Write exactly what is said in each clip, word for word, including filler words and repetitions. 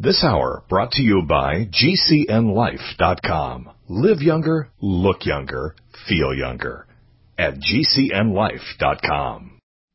This hour brought to you by G C N life dot com. Live younger, look younger, feel younger at G C N life dot com.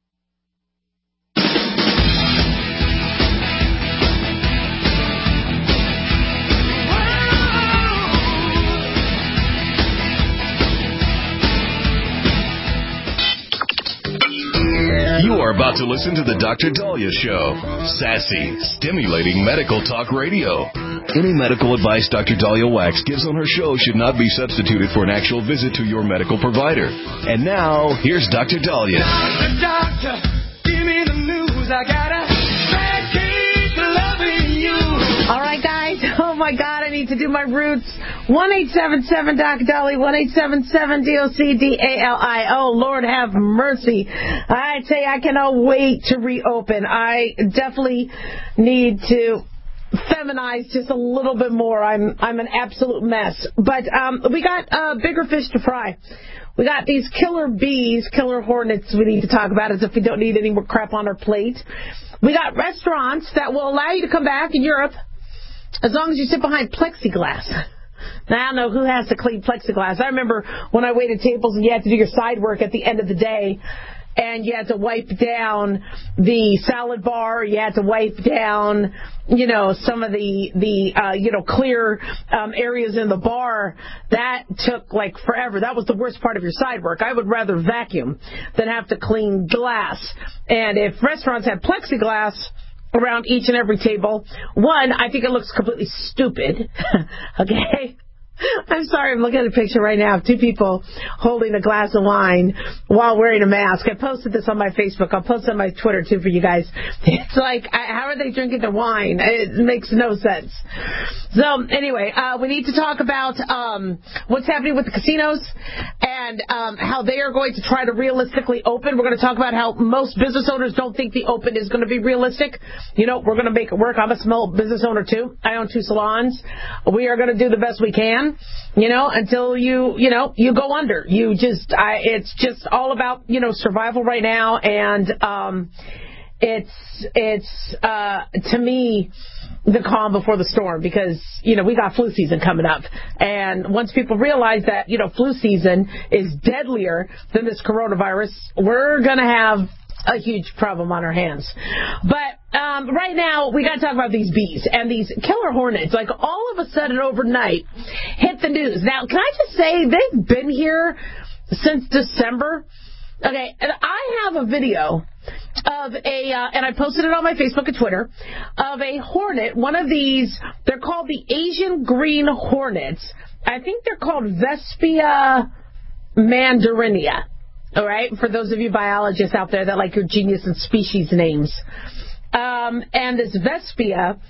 You are about to listen to the Doctor Daliah Show. Sassy, stimulating medical talk radio. Any medical advice Doctor Daliah Wax gives on her show should not be substituted for an actual visit to your medical provider. And now, here's Doctor Daliah. Doctor, doctor, give me the news. I gotta keep loving you. All right, guys. Oh, my God, I need to do my roots. one eight seven seven Doc Daliah, one eight seven seven D O C D A L I. Oh, Lord have mercy. I tell you, I cannot wait to reopen. I definitely need to feminize just a little bit more. I'm I'm an absolute mess. But um, we got uh, bigger fish to fry. We got these killer bees, killer hornets we need to talk about as if we don't need any more crap on our plate. We got restaurants that will allow you to come back in Europe as long as you sit behind plexiglass. Now, I don't know who has to clean plexiglass. I remember when I waited tables and you had to do your side work at the end of the day, and you had to wipe down the salad bar, you had to wipe down, you know, some of the, the uh, you know, clear um, areas in the bar. That took, like, forever. That was the worst part of your side work. I would rather vacuum than have to clean glass. And if restaurants had plexiglass around each and every table, one, I think it looks completely stupid. Okay? I'm sorry, I'm looking at a picture right now of two people holding a glass of wine while wearing a mask. I posted this on my Facebook. I'll post it on my Twitter, too, for you guys. It's like, how are they drinking the wine? It makes no sense. So, anyway, uh, we need to talk about um, what's happening with the casinos and um, how they are going to try to realistically open. We're going to talk about how most business owners don't think the open is going to be realistic. You know, we're going to make it work. I'm a small business owner, too. I own two salons. We are going to do the best we can. You know, until you, you know, you go under. You just, I, it's just all about, you know, survival right now. And um, it's, it's uh, to me, the calm before the storm, because, you know, we got flu season coming up. And once people realize that, you know, flu season is deadlier than this coronavirus, we're going to have a huge problem on our hands. But um, right now, we got to talk about these bees and these killer hornets. Like, all of a sudden, overnight, hit the news. Now, can I just say, they've been here since December. Okay, and I have a video of a, uh, and I posted it on my Facebook and Twitter, of a hornet, one of these, they're called the Asian green hornets. I think they're called Vespia mandarinia. All right, for those of you biologists out there that like your genius and species names. Um, and this Vespia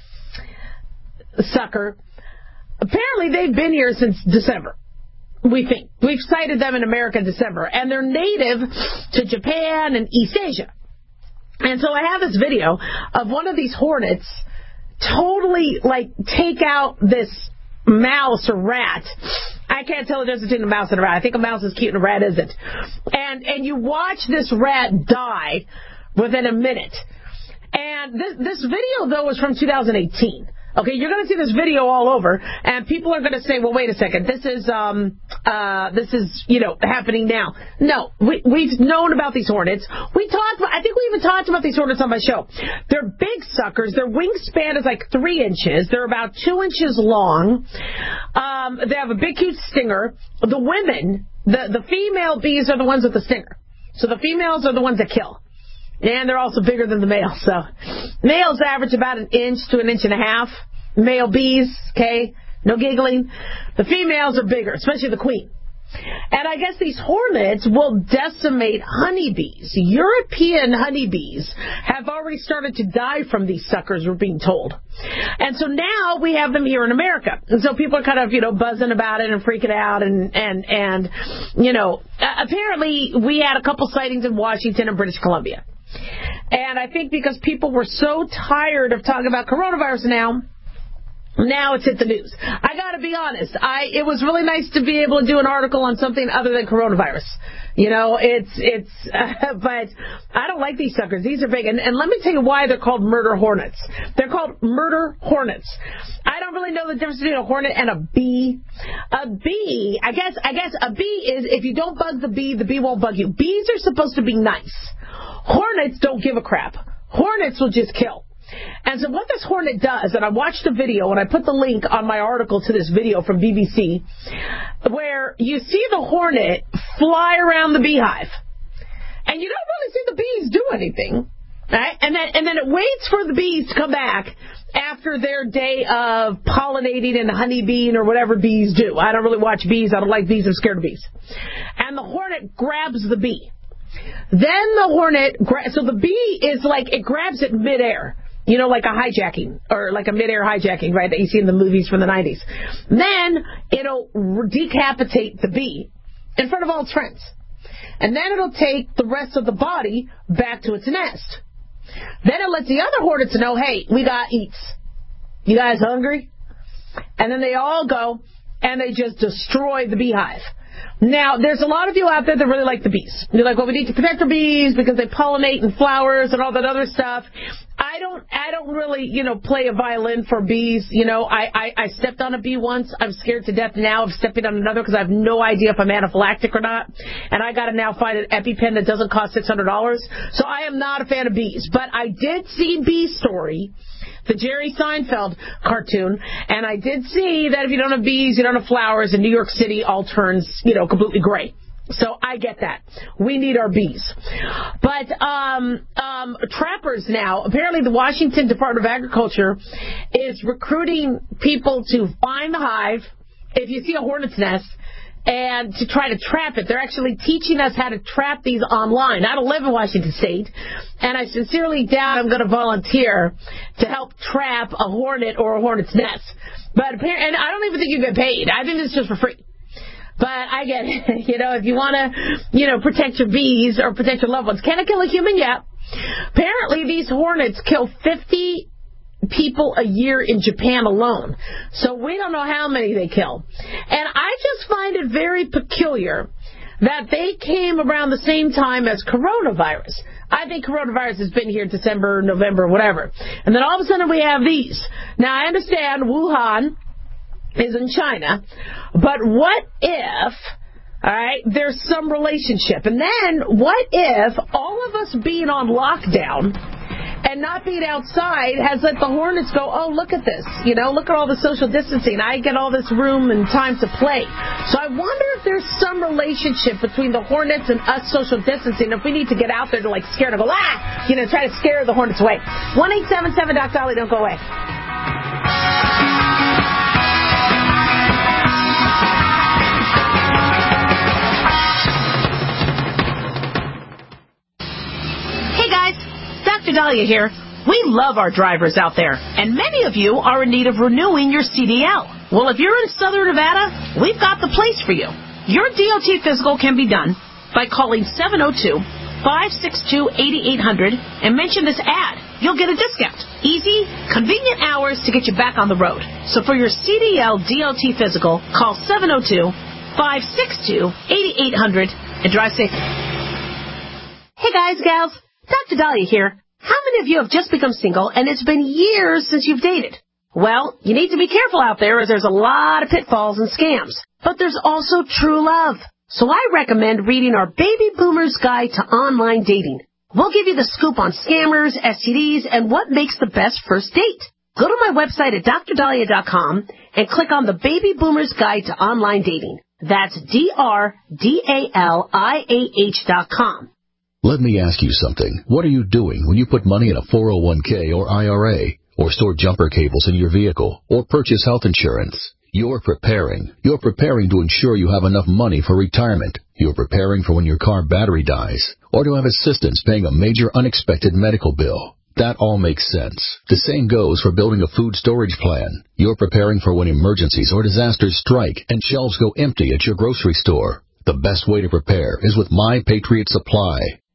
sucker, apparently they've been here since December, we think. We've sighted them in America in December. And they're native to Japan and East Asia. And so I have this video of one of these hornets totally, like, take out this mouse or rat. I can't tell the difference between a mouse and a rat. I think a mouse is cute and a rat isn't. And and you watch this rat die within a minute. And this this video, though, is from two thousand eighteen. Okay, you're going to see this video all over, and people are going to say, well, wait a second, this is, um, uh, this is, you know, happening now. No, we, we've known about these hornets. We talked, I think we even talked about these hornets on my show. They're big suckers. Their wingspan is like three inches. They're about two inches long. Um, they have a big, huge stinger. The women, the, the female bees are the ones with the stinger. So the females are the ones that kill. And they're also bigger than the males. So males average about an inch to an inch and a half. Male bees, okay, no giggling. The females are bigger, especially the queen. And I guess these hornets will decimate honeybees. European honeybees have already started to die from these suckers, we're being told. And so now we have them here in America. And so people are kind of, you know, buzzing about it and freaking out. And, and, and you know, apparently we had a couple sightings in Washington and British Columbia. And I think because people were so tired of talking about coronavirus now, Now it's hit the news. I got to be honest. I it was really nice to be able to do an article on something other than coronavirus. You know, it's it's. Uh, but I don't like these suckers. These are big, and, and let me tell you why they're called murder hornets. They're called murder hornets. I don't really know the difference between a hornet and a bee. A bee, I guess. I guess a bee is if you don't bug the bee, the bee won't bug you. Bees are supposed to be nice. Hornets don't give a crap. Hornets will just kill. And so what this hornet does, and I watched a video, and I put the link on my article to this video from B B C, where you see the hornet fly around the beehive. And you don't really see the bees do anything. Right? And then and then it waits for the bees to come back after their day of pollinating and honeybeeing or whatever bees do. I don't really watch bees. I don't like bees. I'm scared of bees. And the hornet grabs the bee. Then the hornet, gra- so the bee is like, it grabs it midair. You know, like a hijacking, or like a midair hijacking, right, that you see in the movies from the nineties. Then it'll decapitate the bee in front of all its friends. And then it'll take the rest of the body back to its nest. Then it lets the other hornets know, hey, we got eats. You guys hungry? And then they all go, and they just destroy the beehive. Now, there's a lot of you out there that really like the bees. You're like, well, we need to protect the bees because they pollinate and flowers and all that other stuff. I don't I don't really, you know, play a violin for bees. You know, I, I, I stepped on a bee once. I'm scared to death now of stepping on another because I have no idea if I'm anaphylactic or not. And I got to now find an EpiPen that doesn't cost six hundred dollars. So I am not a fan of bees. But I did see Bee Story, the Jerry Seinfeld cartoon, and I did see that if you don't have bees, you don't have flowers, and New York City all turns, you know, completely gray. So I get that. We need our bees. But um, um, trappers now, apparently the Washington Department of Agriculture is recruiting people to find the hive, if you see a hornet's nest, and to try to trap it. They're actually teaching us how to trap these online. I don't live in Washington State, and I sincerely doubt I'm going to volunteer to help trap a hornet or a hornet's nest. But apparently, and I don't even think you get paid. I think it's just for free. But I get it. You know, if you want to, you know, protect your bees or protect your loved ones. Can it kill a human? Yeah. Apparently, these hornets kill fifty people a year in Japan alone. So we don't know how many they kill. And I just find it very peculiar that they came around the same time as coronavirus. I think coronavirus has been here December, November, whatever. And then all of a sudden we have these. Now, I understand Wuhan is in China, but what if, all right, there's some relationship? And then what if all of us being on lockdown and not being outside has let the hornets go, oh, look at this, you know, look at all the social distancing. I get all this room and time to play. So I wonder if there's some relationship between the hornets and us social distancing, if we need to get out there to, like, scare them, go, ah, you know, try to scare the hornets away. one eight seven seven Doc Dolly, don't go away. Doctor Dahlia here. We love our drivers out there, and many of you are in need of renewing your C D L. Well, if you're in Southern Nevada, we've got the place for you. Your D O T physical can be done by calling seven oh two, five six two, eight eight zero zero and mention this ad. You'll get a discount. Easy, convenient hours to get you back on the road. So for your C D L D O T physical, call seven oh two, five six two, eight eight zero zero and drive safe. Hey guys, gals, Doctor Dahlia here. How many of you have just become single and it's been years since you've dated? Well, you need to be careful out there as there's a lot of pitfalls and scams. But there's also true love. So I recommend reading our Baby Boomer's Guide to Online Dating. We'll give you the scoop on scammers, S T Ds, and what makes the best first date. Go to my website at dr dahlia dot com and click on the Baby Boomer's Guide to Online Dating. That's D R D A L I A H dot com. Let me ask you something. What are you doing when you put money in a four oh one k or I R A, or store jumper cables in your vehicle, or purchase health insurance? You're preparing. You're preparing to ensure you have enough money for retirement. You're preparing for when your car battery dies, or to have assistance paying a major unexpected medical bill. That all makes sense. The same goes for building a food storage plan. You're preparing for when emergencies or disasters strike and shelves go empty at your grocery store. The best way to prepare is with My Patriot Supply.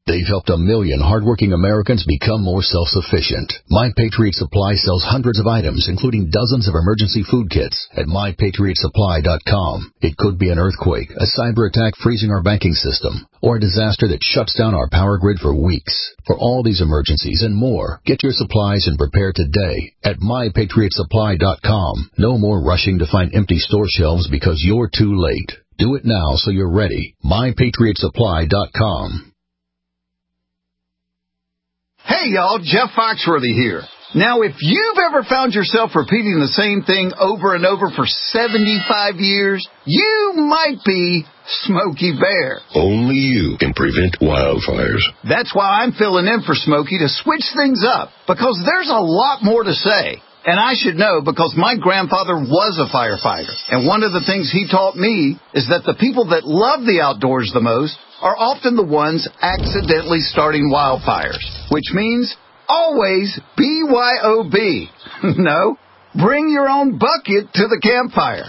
They've helped a million hardworking Americans become more self-sufficient. My Patriot Supply sells hundreds of items, including dozens of emergency food kits at my patriot supply dot com. It could be an earthquake, a cyber attack freezing our banking system, or a disaster that shuts down our power grid for weeks. For all these emergencies and more, get your supplies and prepare today at my patriot supply dot com. No more rushing to find empty store shelves because you're too late. Do it now so you're ready. my patriot supply dot com. Hey y'all, Jeff Foxworthy here. Now, if you've ever found yourself repeating the same thing over and over for seventy-five years, you might be Smokey Bear. Only you can prevent wildfires. That's why I'm filling in for Smokey to switch things up, because there's a lot more to say. And I should know because my grandfather was a firefighter. And one of the things he taught me is that the people that love the outdoors the most are often the ones accidentally starting wildfires, which means always B Y O B. No, bring your own bucket to the campfire.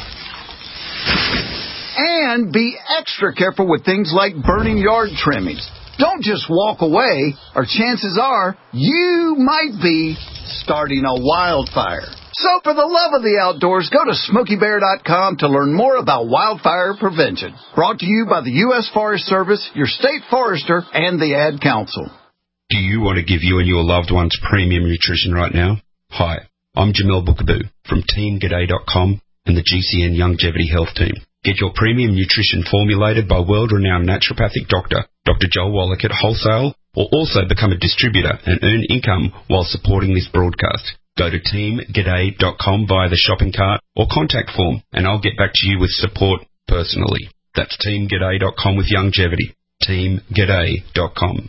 And be extra careful with things like burning yard trimmings. Don't just walk away, or chances are you might be starting a wildfire. So for the love of the outdoors, go to smokey bear dot com to learn more about wildfire prevention. Brought to you by the U S Forest Service, your state forester, and the Ad Council. Do you want to give you and your loved ones premium nutrition right now? Hi, I'm Jamel Bookaboo from team g'day dot com and the G C N Longevity Health Team. Get your premium nutrition formulated by world-renowned naturopathic doctor, Doctor Joel Wallach at Wholesale, or also become a distributor and earn income while supporting this broadcast. Go to team g'day dot com via the shopping cart or contact form, and I'll get back to you with support personally. That's team g'day dot com with Longevity. team g'day dot com.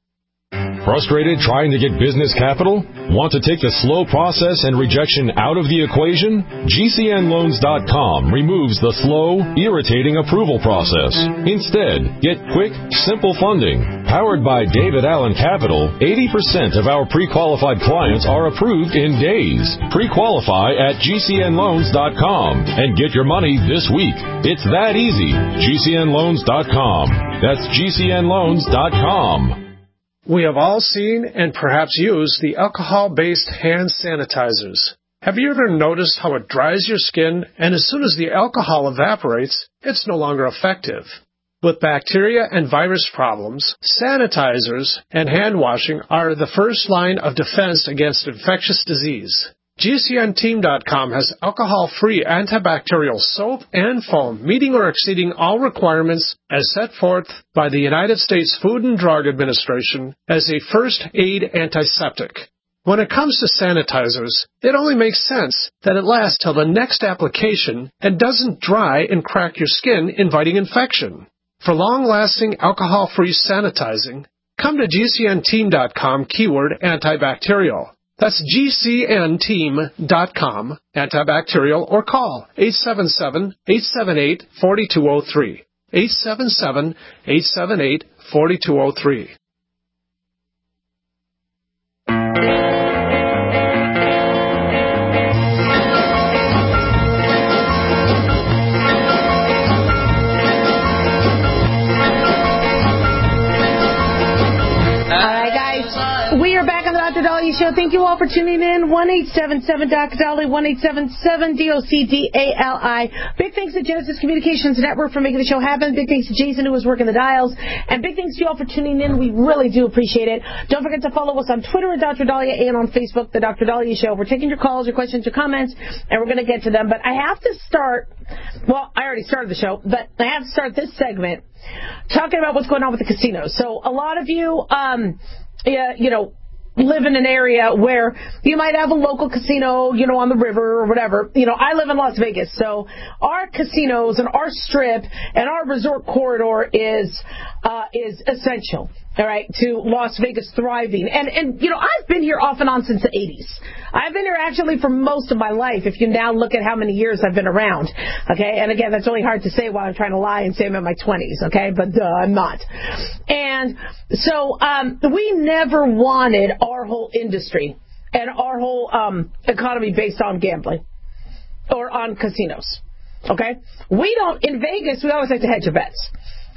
Frustrated trying to get business capital? Want to take the slow process and rejection out of the equation? G C N loans dot com removes the slow, irritating approval process. Instead, get quick, simple funding. Powered by David Allen Capital, eighty percent of our pre-qualified clients are approved in days. Pre-qualify at G C N loans dot com and get your money this week. It's that easy. G C N loans dot com. That's G C N loans dot com. We have all seen and perhaps used the alcohol-based hand sanitizers. Have you ever noticed how it dries your skin, and as soon as the alcohol evaporates, it's no longer effective? With bacteria and virus problems, sanitizers and hand washing are the first line of defense against infectious disease. G C N team dot com has alcohol-free antibacterial soap and foam, meeting or exceeding all requirements as set forth by the United States Food and Drug Administration as a first aid antiseptic. When it comes to sanitizers, it only makes sense that it lasts till the next application and doesn't dry and crack your skin, inviting infection. For long-lasting alcohol-free sanitizing, come to G C N team dot com keyword antibacterial. That's G C N team dot com, antibacterial, or call eight seven seven, eight seven eight, four two zero three, eight seven seven, eight seven eight, four two zero three. Show. Thank you all for tuning in. one eight seven seven Doctor Dolly, one eight seven seven D O C D A L I. Big thanks to Genesis Communications Network for making the show happen. Big thanks to Jason, who was working the dials. And big thanks to you all for tuning in. We really do appreciate it. Don't forget to follow us on Twitter at Doctor Dahlia and on Facebook, The Doctor Dahlia Show. We're taking your calls, your questions, your comments, and we're going to get to them. But I have to start, well, I already started the show, but I have to start this segment talking about what's going on with the casinos. So a lot of you, um, yeah, you know, live in an area where you might have a local casino, you know, on the river or whatever. You know, I live in Las Vegas, so our casinos and our strip and our resort corridor is uh, is essential, all right, to Las Vegas thriving. And, and, you know, I've been here off and on since the eighties. I've been here actually for most of my life, if you now look at how many years I've been around, okay? And, again, that's only hard to say while I'm trying to lie and say I'm in my twenties, okay? But, duh, I'm not. And so um, we never wanted our whole industry and our whole um, economy based on gambling or on casinos, okay? We don't, in Vegas, we always like to hedge your bets.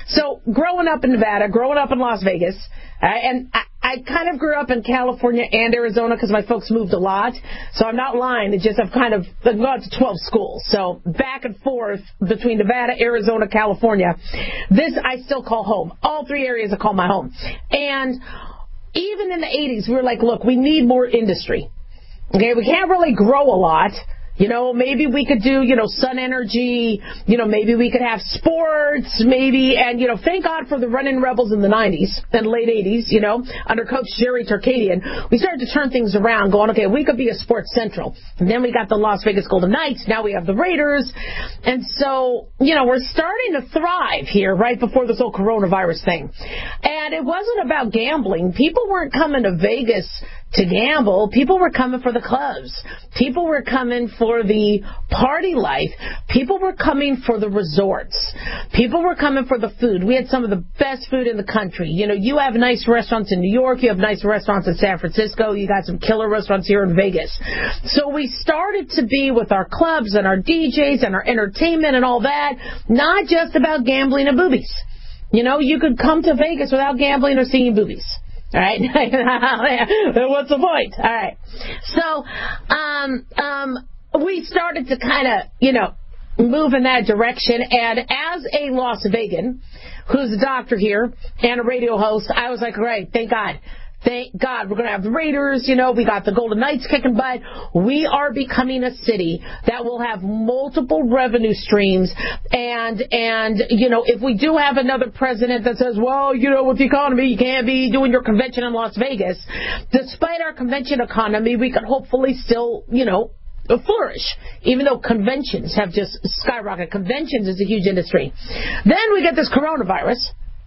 So growing up in Nevada, growing up in Las Vegas, uh, and I, I kind of grew up in California and Arizona because my folks moved a lot. So I'm not lying. It just I've kind of I've gone to twelve schools. So back and forth between Nevada, Arizona, California. This I still call home. All three areas I call my home. And even in the eighties, we were like, look, we need more industry. Okay, we can't really grow a lot. You know, maybe we could do, you know, sun energy, you know, maybe we could have sports, maybe, and, you know, thank God for the Running Rebels in the nineties and late eighties, you know, under Coach Jerry Tarkanian. We started to turn things around, going, okay, we could be a sports central. And then we got the Las Vegas Golden Knights. Now we have the Raiders. And so, you know, we're starting to thrive here right before this whole coronavirus thing. And it wasn't about gambling. People weren't coming to Vegas to gamble. People were coming for the clubs. People were coming for the party life. People were coming for the resorts. People were coming for the food. We had some of the best food in the country. You know, you have nice restaurants in New York. You have nice restaurants in San Francisco. You got some killer restaurants here in Vegas. So we started to be with our clubs and our D Js and our entertainment and all that, not just about gambling and boobies. You know, you could come to Vegas without gambling or seeing boobies. All right. What's the point? All right. So, um, um, we started to kind of, you know, move in that direction. And as a Las Vegan, who's a doctor here and a radio host, I was like, great, thank God. Thank God we're going to have the Raiders, you know, we got the Golden Knights kicking butt. We are becoming a city that will have multiple revenue streams. And, and you know, if we do have another president that says, well, you know, with the economy, you can't be doing your convention in Las Vegas. Despite our convention economy, we could hopefully still, you know, flourish, even though conventions have just skyrocketed. Conventions is a huge industry. Then we get this coronavirus.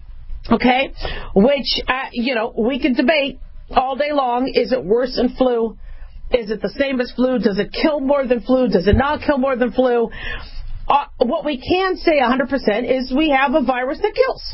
Okay, which, uh, you know, we can debate all day long. Is it worse than flu? Is it the same as flu? Does it kill more than flu? Does it not kill more than flu? Uh, what we can say one hundred percent is we have a virus that kills.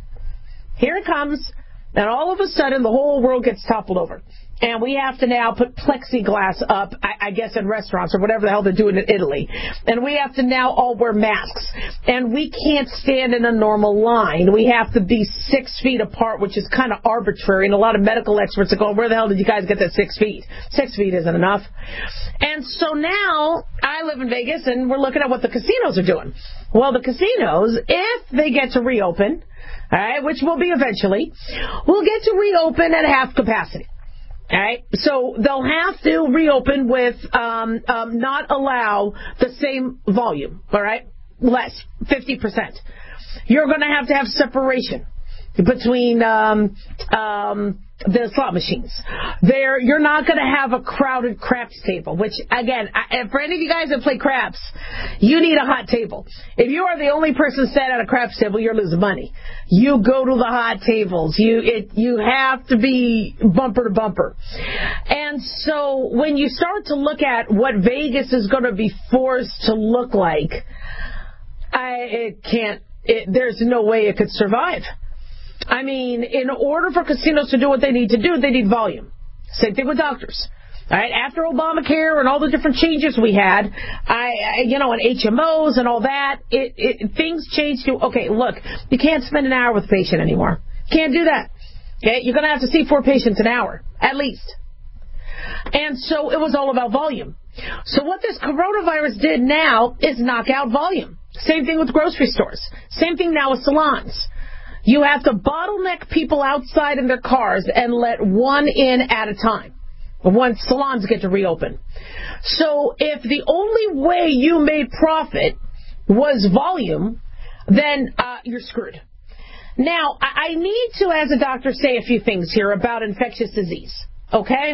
Here it comes, and all of a sudden the whole world gets toppled over. And we have to now put plexiglass up, I, I guess, in restaurants or whatever the hell they're doing in Italy. And we have to now all wear masks. And we can't stand in a normal line. We have to be six feet apart, which is kind of arbitrary. And a lot of medical experts are going, where the hell did you guys get that six feet? Six feet isn't enough. And so now I live in Vegas, and we're looking at what the casinos are doing. Well, the casinos, if they get to reopen, all right, which will be eventually, will get to reopen at half capacity. All right, so they'll have to reopen with um, um, not allow the same volume, all right, less, fifty percent. You're going to have to have separation between um, um, the slot machines. There, you're not going to have a crowded craps table, which, again, I, for any of you guys that play craps, you need a hot table. If you are the only person sat at a craps table, you're losing money. You go to the hot tables. You it, you have to be bumper to bumper. And so when you start to look at what Vegas is going to be forced to look like, I it can't. It, there's no way it could survive. I mean, in order for casinos to do what they need to do, they need volume. Same thing with doctors. All right, after Obamacare and all the different changes we had, I, I you know, and H M Os and all that, it, it things changed to, okay, look, you can't spend an hour with a patient anymore. Can't do that. Okay, you're going to have to see four patients an hour, at least. And so it was all about volume. So what this coronavirus did now is knock out volume. Same thing with grocery stores. Same thing now with salons. You have to bottleneck people outside in their cars and let one in at a time once salons get to reopen. So if the only way you made profit was volume, then uh, you're screwed. Now, I-, I need to, as a doctor, say a few things here about infectious disease, okay?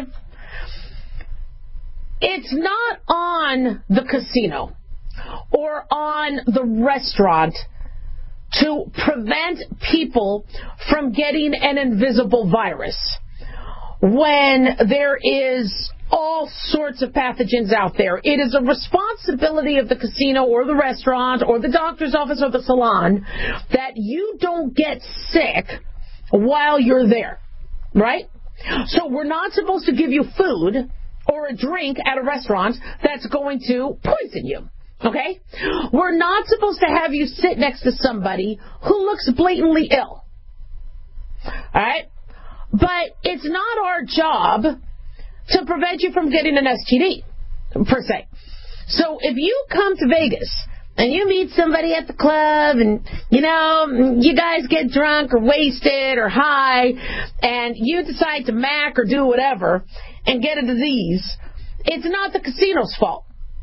It's not on the casino or on the restaurant to prevent people from getting an invisible virus when there is all sorts of pathogens out there. It is a responsibility of the casino or the restaurant or the doctor's office or the salon that you don't get sick while you're there, right? So we're not supposed to give you food or a drink at a restaurant that's going to poison you. Okay? We're not supposed to have you sit next to somebody who looks blatantly ill. All right? But it's not our job to prevent you from getting an S T D, per se. So if you come to Vegas and you meet somebody at the club and, you know, you guys get drunk or wasted or high and you decide to mac or do whatever and get a disease, it's not the casino's fault.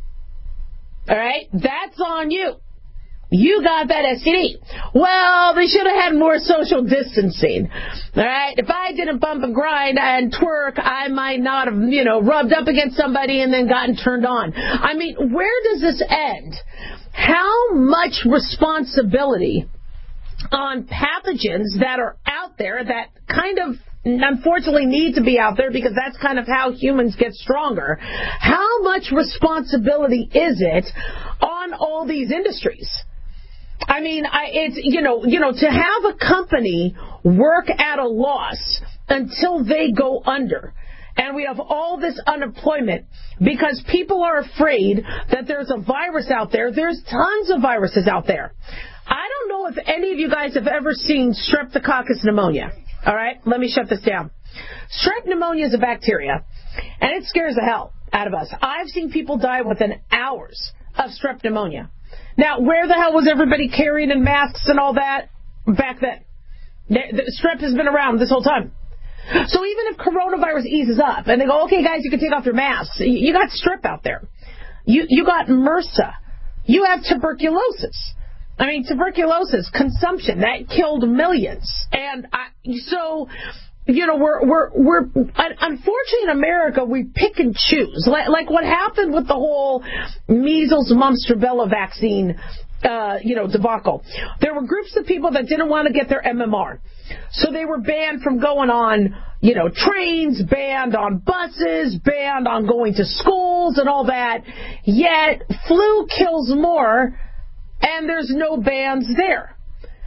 All right? That's on you. You got that S T D. Well, they should have had more social distancing. All right? If I didn't bump and grind and twerk, I might not have, you know, rubbed up against somebody and then gotten turned on. I mean, where does this end? How much responsibility on pathogens that are out there that kind of unfortunately need to be out there because that's kind of how humans get stronger. How much responsibility is it on all these industries? I mean, I, it's, you know, you know, to have a company work at a loss until they go under. And we have all this unemployment because people are afraid that there's a virus out there. There's tons of viruses out there. I don't know if any of you guys have ever seen Streptococcus pneumonia. All right, let me shut this down. Strep pneumonia is a bacteria, and it scares the hell out of us. I've seen people die within hours of strep pneumonia. Now, where the hell was everybody carrying in masks and all that back then? The strep has been around this whole time. So even if coronavirus eases up and they go, okay, guys, you can take off your masks, you got strep out there. You you got MRSA. You have tuberculosis. I mean, tuberculosis, consumption, that killed millions. And I, so, you know, we're, we're, we're, unfortunately in America, we pick and choose. Like, like what happened with the whole measles, mumps, rubella vaccine, uh, you know, debacle. There were groups of people that didn't want to get their M M R. So they were banned from going on, you know, trains, banned on buses, banned on going to schools and all that. Yet, flu kills more, and there's no bans there.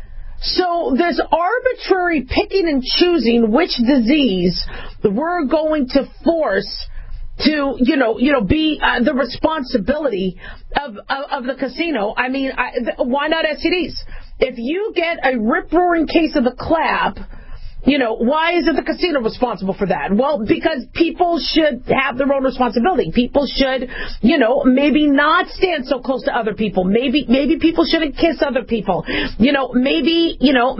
So there's arbitrary picking and choosing which disease we're going to force to, you know, you know, be uh, the responsibility of, of of the casino. I mean, I, th- why not S T Ds? If you get a rip-roaring case of the clap, you know, why isn't the casino responsible for that? Well, because people should have their own responsibility. People should, you know, maybe not stand so close to other people. Maybe maybe people shouldn't kiss other people. You know, maybe, you know.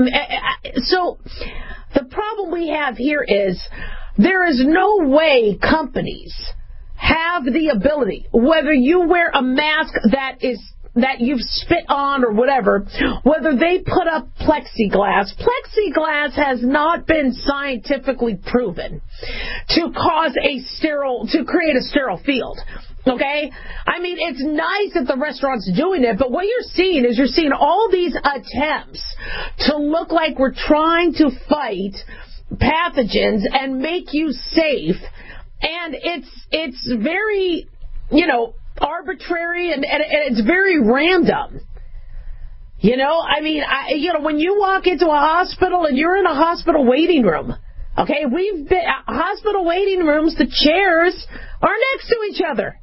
So the problem we have here is there is no way companies have the ability, whether you wear a mask that is that you've spit on or whatever, whether they put up plexiglass. Plexiglass has not been scientifically proven to cause a sterile, to create a sterile field. Okay? I mean, it's nice that the restaurant's doing it, but what you're seeing is you're seeing all these attempts to look like we're trying to fight pathogens and make you safe, and it's it's very, you know, arbitrary and, and, and it's very random. You know, I mean, I, you know, when you walk into a hospital and you're in a hospital waiting room, okay, we've been uh, hospital waiting rooms, the chairs are next to each other.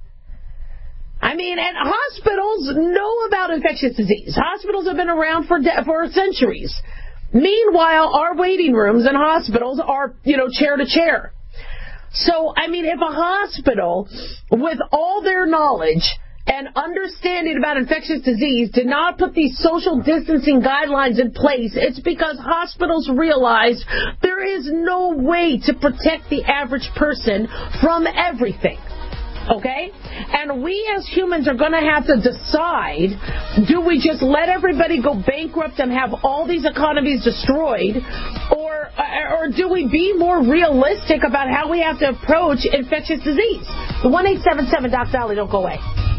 I mean, and hospitals know about infectious disease. Hospitals have been around for de- for centuries. Meanwhile, our waiting rooms and hospitals are, you know, chair to chair. So, I mean, if a hospital, with all their knowledge and understanding about infectious disease, did not put these social distancing guidelines in place, it's because hospitals realized there is no way to protect the average person from everything. Okay? And we as humans are going to have to decide, do we just let everybody go bankrupt and have all these economies destroyed, or or do we be more realistic about how we have to approach infectious disease? one eight seven seven Doc Dolly, don't go away.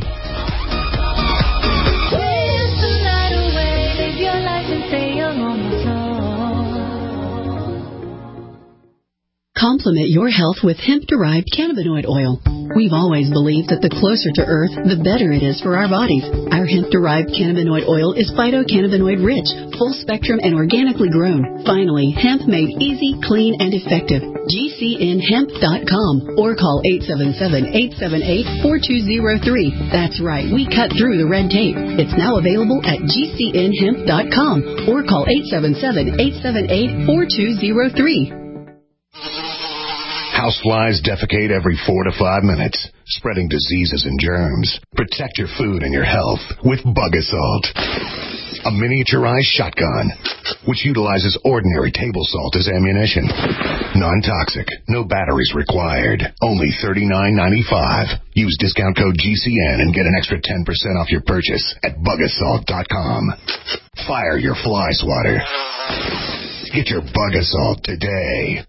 Complement your health with hemp-derived cannabinoid oil. We've always believed that the closer to Earth, the better it is for our bodies. Our hemp-derived cannabinoid oil is phytocannabinoid-rich, full-spectrum, and organically grown. Finally, hemp made easy, clean, and effective. G C N hemp dot com or call eight seven seven, eight seven eight, four two zero three. That's right, we cut through the red tape. It's now available at G C N hemp dot com or call eight seven seven, eight seven eight, four two zero three. Houseflies defecate every four to five minutes, spreading diseases and germs. Protect your food and your health with Bug Assault, a miniaturized shotgun which utilizes ordinary table salt as ammunition. Non-toxic, no batteries required. Only thirty-nine ninety-five. Use discount code G C N and get an extra ten percent off your purchase at bug assault dot com. Fire your fly swatter. Get your Bug Assault today.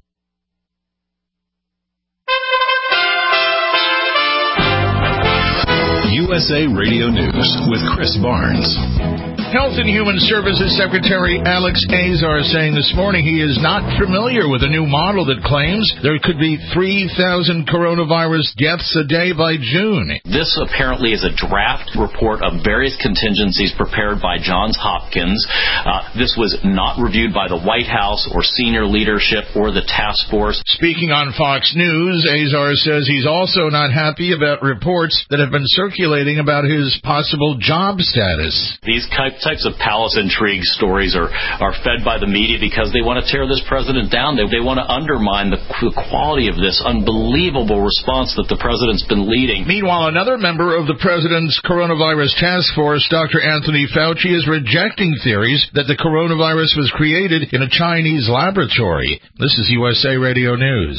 U S A Radio News with Chris Barnes. Health and Human Services Secretary Alex Azar saying this morning he is not familiar with a new model that claims there could be three thousand coronavirus deaths a day by June. This apparently is a draft report of various contingencies prepared by Johns Hopkins. Uh, this was not reviewed by the White House or senior leadership or the task force. Speaking on Fox News, Azar says he's also not happy about reports that have been circulating about his possible job status. These types of palace intrigue stories are, are fed by the media because they want to tear this president down. They, they want to undermine the, the quality of this unbelievable response that the president's been leading. Meanwhile, another member of the president's coronavirus task force, Doctor Anthony Fauci, is rejecting theories that the coronavirus was created in a Chinese laboratory. This is U S A Radio News.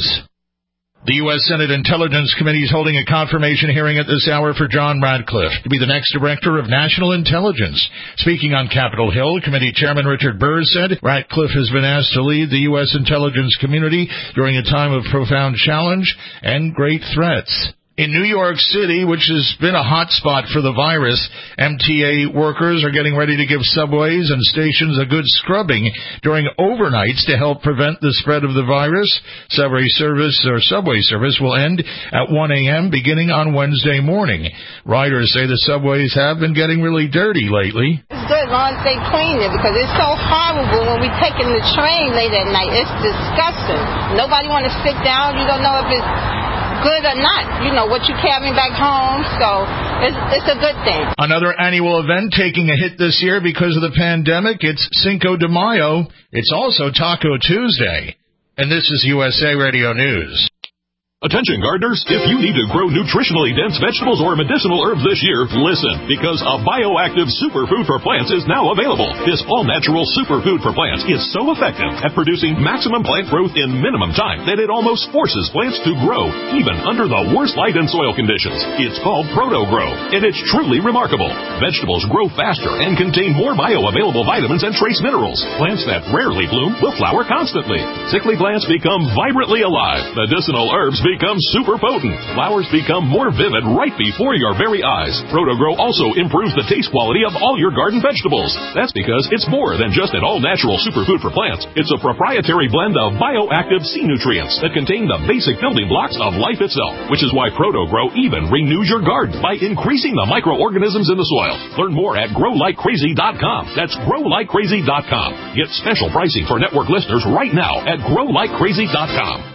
The U S Senate Intelligence Committee is holding a confirmation hearing at this hour for John Ratcliffe to be the next Director of National Intelligence. Speaking on Capitol Hill, Committee Chairman Richard Burr said Ratcliffe has been asked to lead the U S intelligence community during a time of profound challenge and great threats. In New York City, which has been a hot spot for the virus, M T A workers are getting ready to give subways and stations a good scrubbing during overnights to help prevent the spread of the virus. Subway service or subway service will end at one a.m. beginning on Wednesday morning. Riders say the subways have been getting really dirty lately. It's good as long as they clean it because it's so horrible when we taking the train late at night. It's disgusting. Nobody want to sit down. You don't know if it's good or not, you know, what you're carrying back home, so it's, it's a good thing. Another annual event taking a hit this year because of the pandemic, it's Cinco de Mayo. It's also Taco Tuesday. And this is U S A Radio News. Attention gardeners, if you need to grow nutritionally dense vegetables or medicinal herbs this year, listen, because a bioactive superfood for plants is now available. This all-natural superfood for plants is so effective at producing maximum plant growth in minimum time that it almost forces plants to grow, even under the worst light and soil conditions. It's called ProtoGrow, and it's truly remarkable. Vegetables grow faster and contain more bioavailable vitamins and trace minerals. Plants that rarely bloom will flower constantly. Sickly plants become vibrantly alive. Medicinal herbs become super potent. Flowers become more vivid right before your very eyes. ProtoGrow also improves the taste quality of all your garden vegetables. That's because it's more than just an all-natural superfood for plants. It's a proprietary blend of bioactive sea nutrients that contain the basic building blocks of life itself, which is why ProtoGrow even renews your garden by increasing the microorganisms in the soil. Learn more at grow like crazy dot com. That's grow like crazy dot com. Get special pricing for network listeners right now at grow like crazy dot com.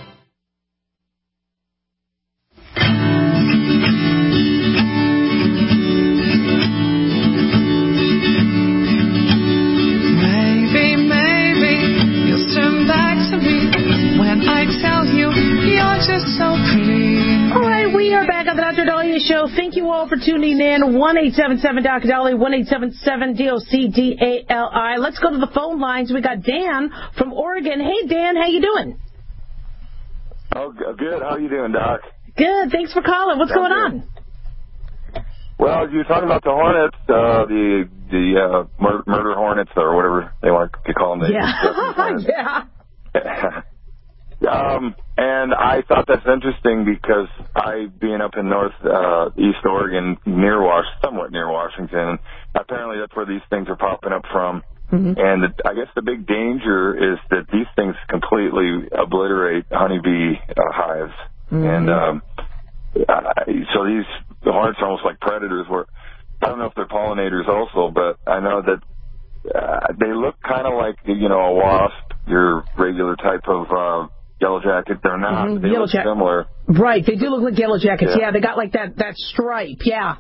All right, we are back on the Doctor Dahlia Show. Thank you all for tuning in. one eight seven seven Doctor Dahlia, one eight seven seven D O C D A L I. Let's go to the phone lines. We got Dan from Oregon. Hey, Dan, how you doing? Oh, good. How are you doing, Doc? Good. Thanks for calling. What's going on? Well, you were talking about the Hornets, uh, the the uh, mur- murder Hornets or whatever they want to call them. Yeah. yeah. Um, and I thought that's interesting because I, being up in north, uh, East Oregon, near Wash, somewhat near Washington, apparently that's where these things are popping up from. Mm-hmm. And the, I guess the big danger is that these things completely obliterate honeybee uh, hives. Mm-hmm. And, um, uh, so these, the hornets are almost like predators where, I don't know if they're pollinators also, but I know that, uh, they look kind of like, you know, a wasp, your regular type of, uh, Yellow Jacket. They're not. Mm-hmm. They Yellow look ja- similar. Right. They do look like Yellow Jackets. Yeah. Yeah. They got like that, that stripe. Yeah.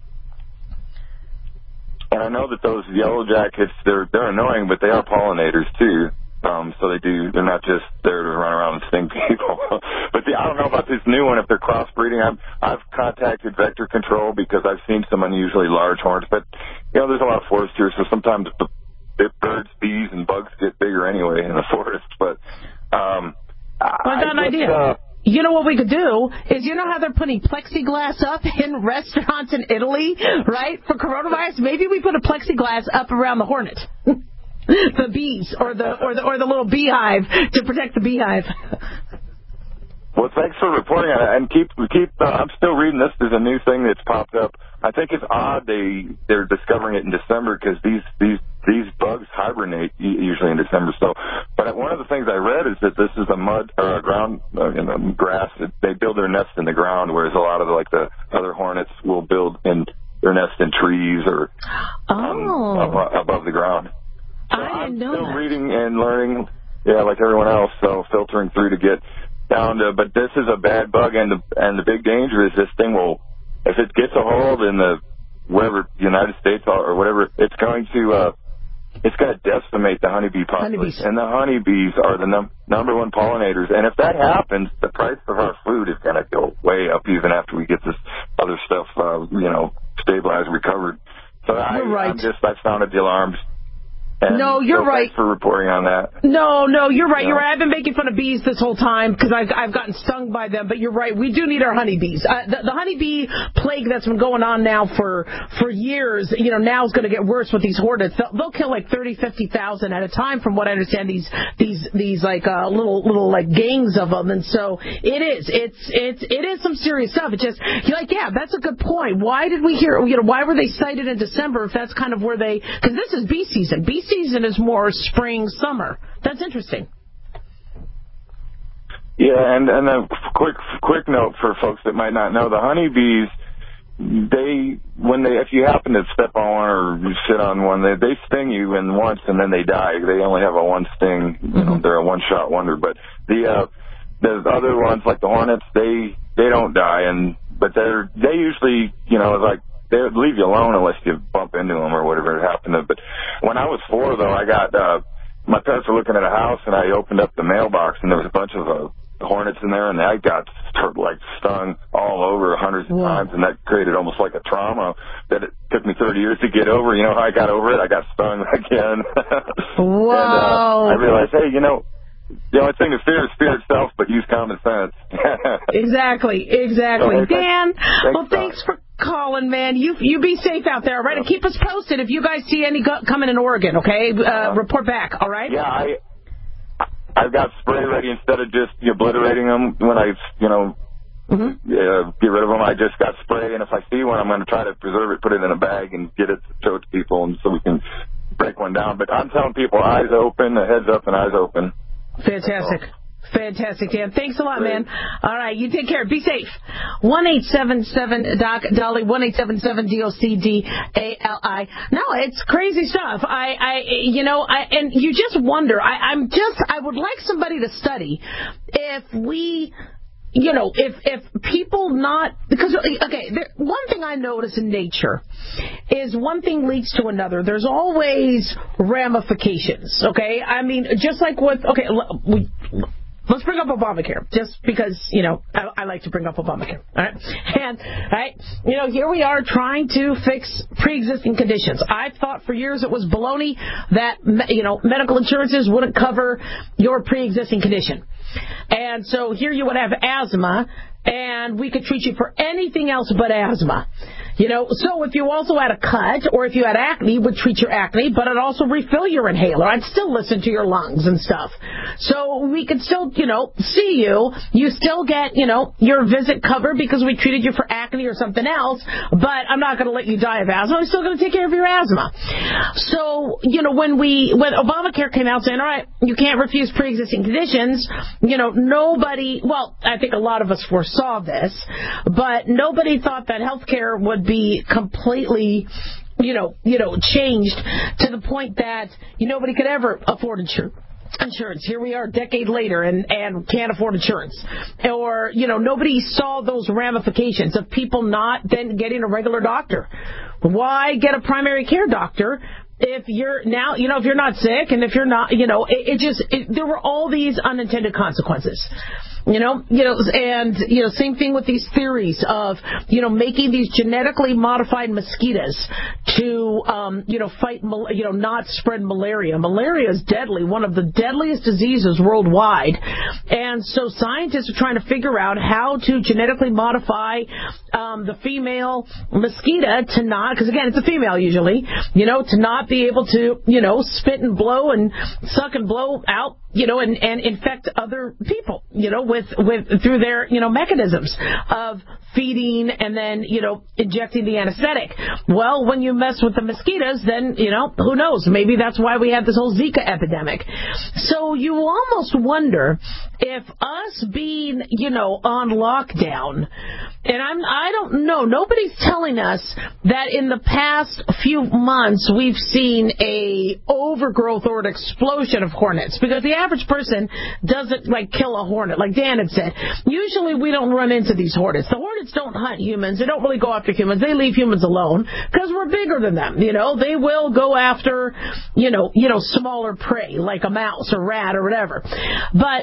And I know that those Yellow Jackets, they're they're annoying, but they are pollinators too. Um, so they do. They're not just there to run around and sting people. But the, I don't know about this new one. If they're crossbreeding, I've I've contacted Vector Control because I've seen some unusually large horns. But you know, there's a lot of forest here, so sometimes the, the birds, bees, and bugs get bigger anyway in the forest. But um, well, I got an just, idea. Uh, You know what we could do is, you know how they're putting plexiglass up in restaurants in Italy, right, for coronavirus? Maybe we put a plexiglass up around the hornet, the bees, or the or the or the little beehive to protect the beehive. Well, thanks for reporting on it, and keep keep. Uh, I'm still reading this. There's a new thing that's popped up. I think it's odd they they're discovering it in December because these these these bugs hibernate usually in December. So, but one of the things I read is that this is a mud or a ground uh, you know, grass. They build their nest in the ground, whereas a lot of the, like the other hornets will build in their nest in trees or um, oh. above, above the ground. So I didn't know I'm still that. reading and learning, yeah, like everyone else. So filtering through to get down to, but this is a bad bug, and the and the big danger is this thing will, if it gets a hold in the wherever United States or whatever, it's going to uh, it's going to decimate the honeybee population, honeybees. and the honeybees are the num- number one pollinators. And if that happens, the price of our food is going to go way up, even after we get this other stuff, uh, you know, stabilized, recovered. So I, You're right. I'm just I sounded the alarms. And no, you're so right. Thanks for reporting on that. No, no, you're right. No. You're right. I've been making fun of bees this whole time because I've, I've gotten stung by them. But you're right. We do need our honeybees. Uh, the, the honeybee plague that's been going on now for, for years, you know, now is going to get worse with these hornets. They'll, they'll kill like thirty, fifty thousand at a time, from what I understand. These these these like uh, little little like gangs of them. And so it is. It's it's it is some serious stuff. It's just you're like, yeah, that's a good point. Why did we hear? You know, why were they cited in December if that's kind of where they? Because this is bee season. Bee season is more spring, summer. That's interesting. Yeah, and and a quick quick note for folks that might not know, the honeybees, they when they if you happen to step on one or you sit on one, they they sting you in once and then they die. They only have a one sting. You know, Mm-hmm. they're a one shot wonder. But the uh, the other ones like the hornets, they they don't die, and but they're they usually you know like. They would leave you alone unless you bump into them or whatever happened. But when I was four, though, I got uh, my parents were looking at a house, and I opened up the mailbox, and there was a bunch of uh, hornets in there, and I got like stung all over hundreds of Whoa. times, and that created almost like a trauma that it took me thirty years to get over. You know how I got over it? I got stung again. Whoa! And, uh, I realized, hey, you know. The only thing to fear is fear itself, but use common sense. Exactly, exactly. Okay, Dan, thanks, well, thanks for calling, man. You you be safe out there, all right? And keep us posted if you guys see any go- coming in Oregon, okay? Uh, uh, report back, all right? Yeah, I I've got spray ready instead of just obliterating them when I, you know, mm-hmm. uh, get rid of them. I just got spray, and if I see one, I'm going to try to preserve it, put it in a bag, and get it to show it to people, and so we can break one down. But I'm telling people, eyes open, heads up, and eyes open. Fantastic. Fantastic, Dan. Thanks a lot, man. All right, you take care. Be safe. one eight seven seven D O C Dolly, one eight seven seven D O C D A L I. No, it's crazy stuff. I, I, you know, I, and you just wonder. I, I'm just, I would like somebody to study if we, you know, if if people not, because, okay, there, one thing I notice in nature is one thing leads to another. There's always ramifications, okay? I mean, just like with, okay, we, let's bring up Obamacare, just because, you know, I, I like to bring up Obamacare, all right? And, all right, you know, here we are trying to fix pre-existing conditions. I thought for years it was baloney that, you know, medical insurances wouldn't cover your pre-existing condition. And so here you would have asthma, and we could treat you for anything else but asthma. You know, so if you also had a cut or if you had acne, we'd treat your acne, but I'd also refill your inhaler. I'd still listen to your lungs and stuff. So we could still, you know, see you. You still get, you know, your visit covered because we treated you for acne or something else, but I'm not going to let you die of asthma. I'm still going to take care of your asthma. So, you know, when we, when Obamacare came out saying, all right, you can't refuse pre-existing conditions, you know, nobody, well, I think a lot of us foresaw this, but nobody thought that health care would be completely, you know, you know, changed to the point that you nobody could ever afford insurance. insurance. Here we are a decade later and, and can't afford insurance. Or, you know, nobody saw those ramifications of people not then getting a regular doctor. Why get a primary care doctor if you're now, you know, if you're not sick and if you're not, you know, it, it just, it, there were all these unintended consequences. You know, you know, and, you know, same thing with these theories of, you know, making these genetically modified mosquitoes to, um, you know, fight, you know, not spread malaria. Malaria is deadly, one of the deadliest diseases worldwide. And so scientists are trying to figure out how to genetically modify um, the female mosquito to not, because again, it's a female usually, you know, to not be able to, you know, spit and blow and suck and blow out, you know, and, and infect other people, you know, with, with, through their, you know, mechanisms of feeding and then, you know, injecting the anesthetic. Well, when you mess with the mosquitoes, then, you know, who knows? Maybe that's why we had this whole Zika epidemic. So you almost wonder if us being, you know, on lockdown, and I'm, I don't know, nobody's telling us that in the past few months we've seen a overgrowth or an explosion of hornets, because the average person doesn't, like, kill a hornet, like Dan had said. Usually we don't run into these hornets. The hornets don't hunt humans. They don't really go after humans. They leave humans alone because we're bigger than them, you know. They will go after, you know, you know, smaller prey, like a mouse or rat or whatever. But,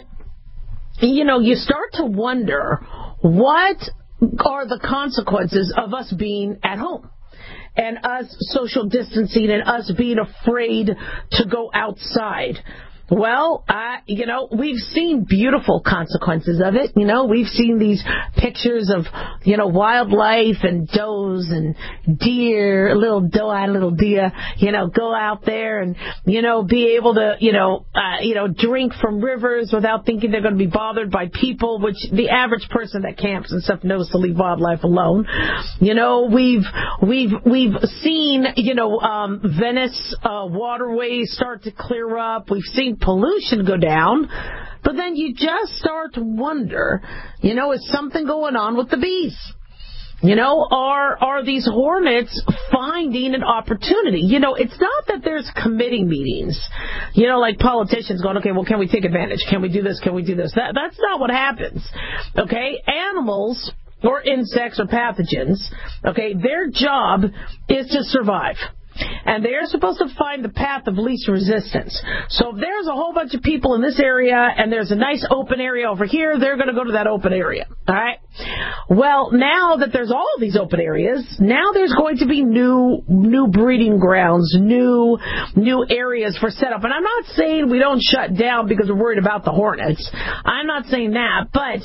you know, you start to wonder, what are the consequences of us being at home and us social distancing and us being afraid to go outside? Well, uh, you know, we've seen beautiful consequences of it. You know, we've seen these pictures of, you know, wildlife and does and deer, little doe-eyed little deer, you know, go out there and, you know, be able to, you know, uh, you know, drink from rivers without thinking they're going to be bothered by people, which the average person that camps and stuff knows to leave wildlife alone. You know, we've, we've, we've seen, you know, um, Venice, uh, waterways start to clear up. We've seen pollution go down, but then you just start to wonder, you know, is something going on with the bees? You know, are are these hornets finding an opportunity? You know, it's not that there's committee meetings, you know, like politicians going, okay, well, can we take advantage? Can we do this? Can we do this? That That's not what happens, okay? Animals or insects or pathogens, okay, their job is to survive. And they are supposed to find the path of least resistance. So if there's a whole bunch of people in this area and there's a nice open area over here, they're going to go to that open area. All right? Well, now that there's all of these open areas, now there's going to be new new breeding grounds, new new areas for setup. And I'm not saying we don't shut down because we're worried about the hornets. I'm not saying that. But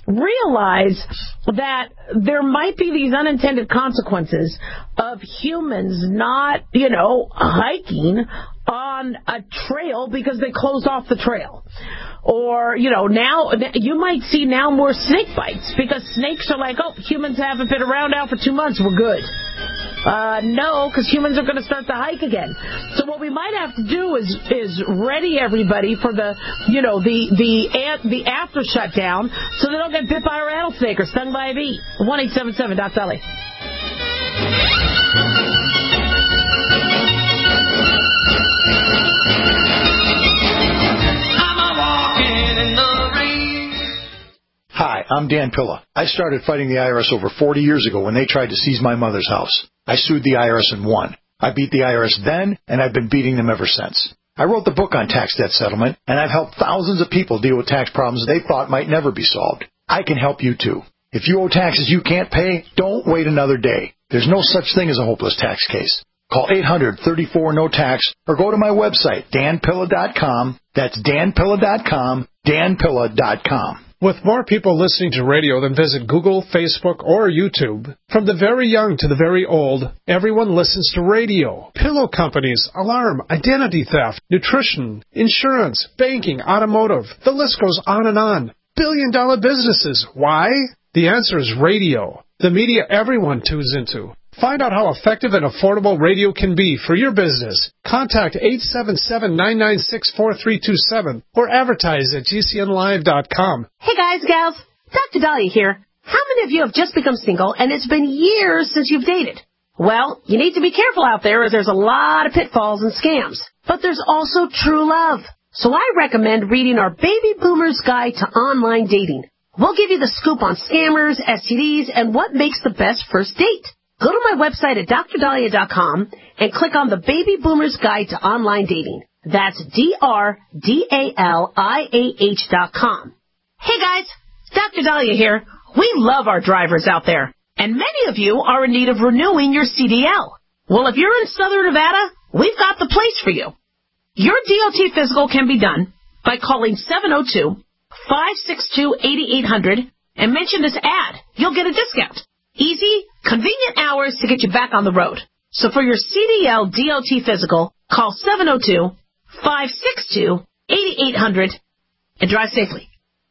realize that there might be these unintended consequences of humans not, you know, hiking on a trail because they closed off the trail. Or, you know, now you might see now more snake bites because snakes are like, oh, humans haven't been around now for two months. We're good. Uh, no, because humans are going to start to hike again. So what we might have to do is is ready everybody for the, you know, the the the after shutdown so they don't get bit by a rattlesnake or stung by a bee. one eight seven seven Doc Dolly. Hi, I'm Dan Pilla. I started fighting the I R S over forty years ago when they tried to seize my mother's house. I sued the I R S and won. I beat the I R S then, and I've been beating them ever since. I wrote the book on tax debt settlement, and I've helped thousands of people deal with tax problems they thought might never be solved. I can help you too. If you owe taxes you can't pay, don't wait another day. There's no such thing as a hopeless tax case. Call eight hundred, thirty-four, no tax or go to my website, dan pilla dot com. That's dan pilla dot com, dan pilla dot com. With more people listening to radio than visit Google, Facebook, or YouTube, from the very young to the very old, everyone listens to radio. Pillow companies, alarm, identity theft, nutrition, insurance, banking, automotive. The list goes on and on. Billion-dollar businesses. Why? The answer is radio. The media everyone tunes into. Find out how effective and affordable radio can be for your business. Contact eight seven seven, nine nine six, four three two seven or advertise at G C N live dot com. Hey guys, gals, Doctor Dahlia here. How many of you have just become single and it's been years since you've dated? Well, you need to be careful out there as there's a lot of pitfalls and scams. But there's also true love. So I recommend reading our Baby Boomer's Guide to Online Dating. We'll give you the scoop on scammers, S T Ds, and what makes the best first date. Go to my website at dr dahlia dot com and click on the Baby Boomer's Guide to Online Dating. That's D R D A L I A H dot com. Hey guys, Doctor Dahlia here. We love our drivers out there, and many of you are in need of renewing your C D L. Well, if you're in Southern Nevada, we've got the place for you. Your D O T physical can be done by calling seven oh two, five six two, eight eight hundred and mention this ad. You'll get a discount. Easy, convenient hours to get you back on the road. So for your C D L D O T physical, call seven oh two, five six two, eight eight hundred and drive safely.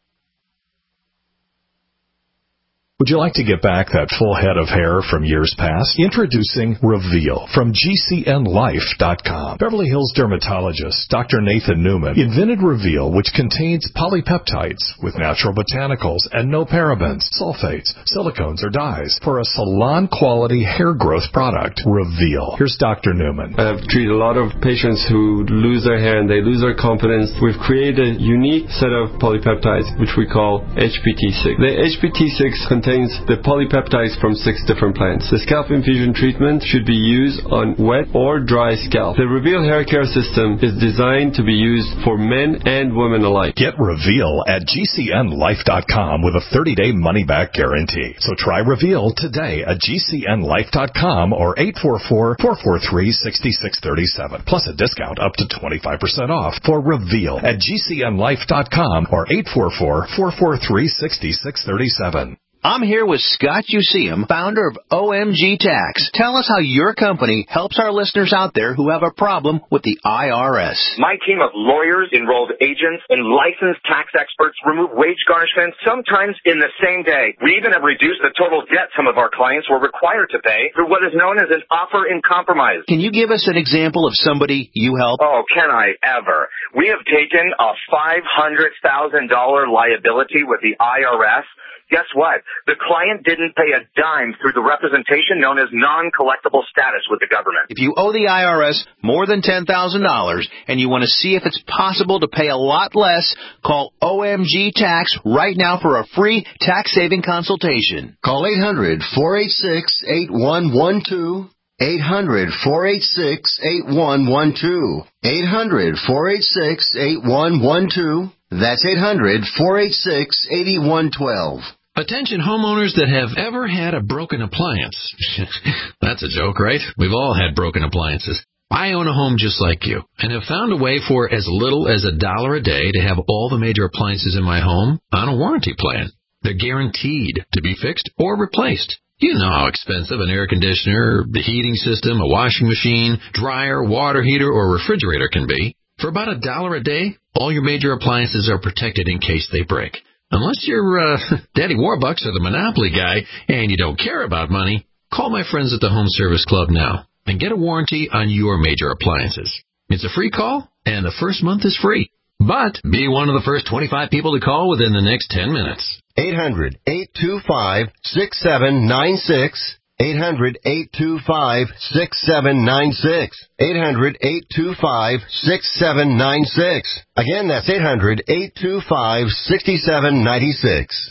Would you like to get back that full head of hair from years past? Introducing Reveal from G C N life dot com. Beverly Hills dermatologist Doctor Nathan Newman invented Reveal, which contains polypeptides with natural botanicals and no parabens, sulfates, silicones, or dyes for a salon-quality hair growth product. Reveal. Here's Doctor Newman. I've treated a lot of patients who lose their hair and they lose their confidence. We've created a unique set of polypeptides, which we call H P T six. The H P T six contains the polypeptides from six different plants. The scalp infusion treatment should be used on wet or dry scalp. The Reveal hair care system is designed to be used for men and women alike. Get Reveal at G C N life dot com with a thirty-day money-back guarantee. So try Reveal today at G C N life dot com or eight four four, four four three, six six three seven. Plus a discount up to twenty-five percent off for Reveal at G C N life dot com or eight four four, four four three, six six three seven. I'm here with Scott Useum, founder of O M G Tax. Tell us how your company helps our listeners out there who have a problem with the I R S. My team of lawyers, enrolled agents, and licensed tax experts remove wage garnishments sometimes in the same day. We even have reduced the total debt some of our clients were required to pay through what is known as an offer in compromise. Can you give us an example of somebody you help? Oh, can I ever? We have taken a five hundred thousand dollars liability with the I R S. Guess what? The client didn't pay a dime through the representation known as non-collectible status with the government. If you owe the I R S more than ten thousand dollars and you want to see if it's possible to pay a lot less, call O M G Tax right now for a free tax-saving consultation. Call eight hundred, four eight six, eight one one two. eight hundred, four eight six, eight one one two. eight hundred, four eight six, eight one one two. That's eight hundred, four eight six, eight one one two. Attention homeowners that have ever had a broken appliance. That's a joke, right? We've all had broken appliances. I own a home just like you and have found a way for as little as a dollar a day to have all the major appliances in my home on a warranty plan. They're guaranteed to be fixed or replaced. You know how expensive an air conditioner, the heating system, a washing machine, dryer, water heater, or refrigerator can be. For about a dollar a day, all your major appliances are protected in case they break. Unless you're uh, Daddy Warbucks or the Monopoly guy and you don't care about money, call my friends at the Home Service Club now and get a warranty on your major appliances. It's a free call, and the first month is free. But be one of the first twenty-five people to call within the next ten minutes. eight hundred, eight two five, six seven nine six. eight hundred, eight two five, six seven nine six. eight hundred, eight two five, six seven nine six. Again, that's eight hundred, eight two five, six seven nine six.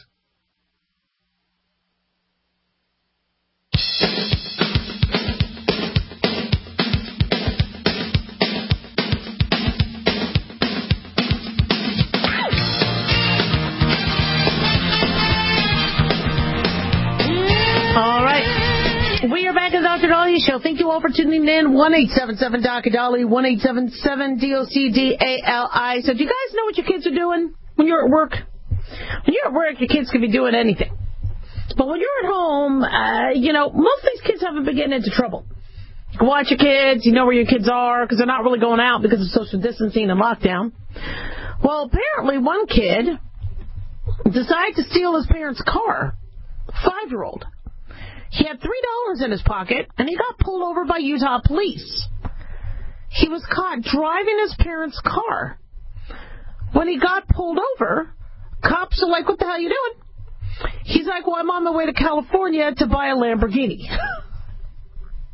We are back at the Doctor Dahlia Show. Thank you all for tuning in. one eight seven seven D O C Dali, one eight seven seven D O C D A L I. So do you guys know what your kids are doing when you're at work? When you're at work, your kids can be doing anything. But when you're at home, uh, you know, most of these kids haven't been getting into trouble. You can watch your kids. You know where your kids are because they're not really going out because of social distancing and lockdown. Well, apparently one kid decided to steal his parents' car, five-year-old. He had three dollars in his pocket, and he got pulled over by Utah police. He was caught driving his parents' car. When he got pulled over, cops are like, what the hell are you doing? He's like, well, I'm on my way to California to buy a Lamborghini.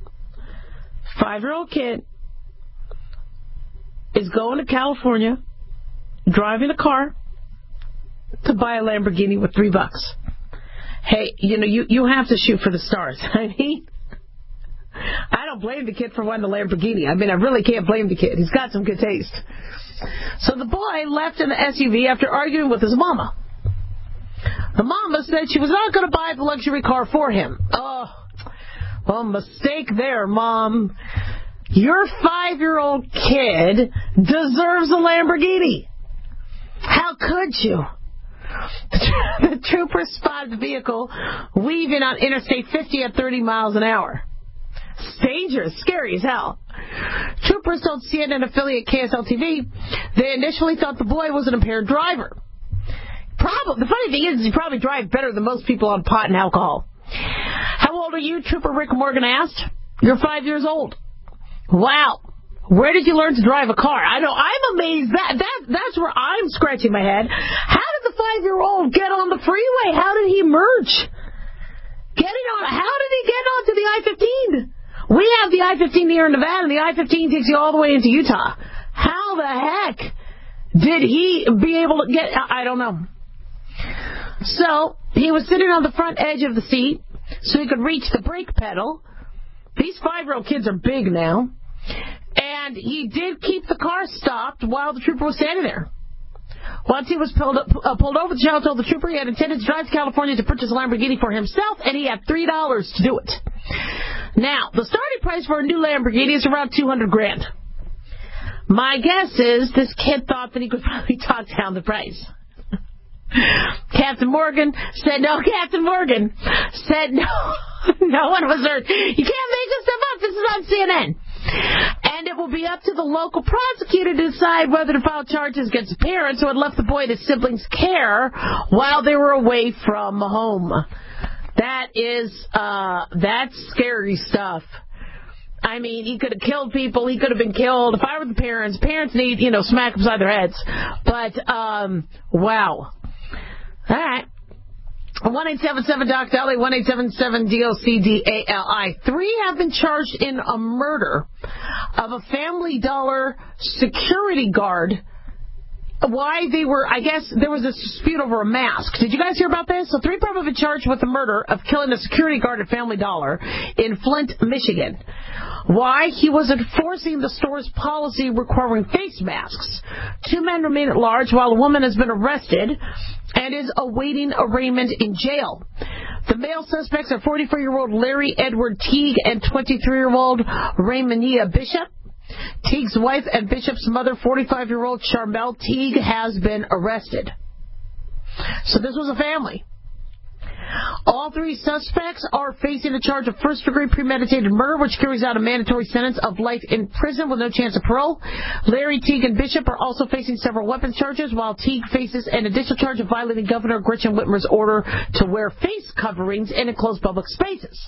Five-year-old kid is going to California driving a car to buy a Lamborghini with three bucks. Hey, you know, you, you have to shoot for the stars. I mean, I don't blame the kid for wanting a Lamborghini. I mean, I really can't blame the kid. He's got some good taste. So the boy left in the S U V after arguing with his mama. The mama said she was not going to buy the luxury car for him. Oh, well, mistake there, Mom. Your five-year-old kid deserves a Lamborghini. How could you? The trooper spotted the vehicle weaving on Interstate fifty at thirty miles an hour. It's dangerous, scary as hell. Troopers told C N N affiliate K S L T V they initially thought the boy was an impaired driver. Probably, the funny thing is, he probably drives better than most people on pot and alcohol. How old are you? Trooper Rick Morgan asked. You're five years old. Wow. Where did you learn to drive a car? I know, I'm amazed. That that That's where I'm scratching my head. How did the five-year-old get on the freeway? How did he merge? Getting on, how did he get onto the I fifteen? We have the I fifteen here in Nevada, and the I fifteen takes you all the way into Utah. How the heck did he be able to get, I don't know. So, he was sitting on the front edge of the seat so he could reach the brake pedal. These five-year-old kids are big now. And he did keep the car stopped while the trooper was standing there. Once he was pulled, up, uh, pulled over, the child told the trooper he had intended to drive to California to purchase a Lamborghini for himself, and he had three dollars to do it. Now, the starting price for a new Lamborghini is around two hundred grand. My guess is this kid thought that he could probably talk down the price. Captain Morgan said no. Captain Morgan said no. No one was hurt. You can't make this stuff up. This is on C N N. And it will be up to the local prosecutor to decide whether to file charges against the parents who had left the boy in his siblings' care while they were away from home. That is, uh, that's scary stuff. I mean, he could have killed people. He could have been killed. If I were the parents, parents need, you know, smack upside their heads. But, um, wow. All right. one eight seven seven D O C D A L I, one eight seven seven D O C D A L I. Three have been charged in a murder of a Family Dollar security guard. Why they were, I guess, there was a dispute over a mask. Did you guys hear about this? So three people have been charged with the murder of killing a security guard at Family Dollar in Flint, Michigan. Why? He was enforcing the store's policy requiring face masks. Two men remain at large while a woman has been arrested and is awaiting arraignment in jail. The male suspects are forty-four-year-old Larry Edward Teague and twenty-three-year-old Raymania Bishop. Teague's wife and Bishop's mother, forty-five-year-old Charmel Teague, has been arrested. So this was a family. All three suspects are facing a charge of first-degree premeditated murder, which carries out a mandatory sentence of life in prison with no chance of parole. Larry, Teague, and Bishop are also facing several weapons charges, while Teague faces an additional charge of violating Governor Gretchen Whitmer's order to wear face coverings in enclosed public spaces.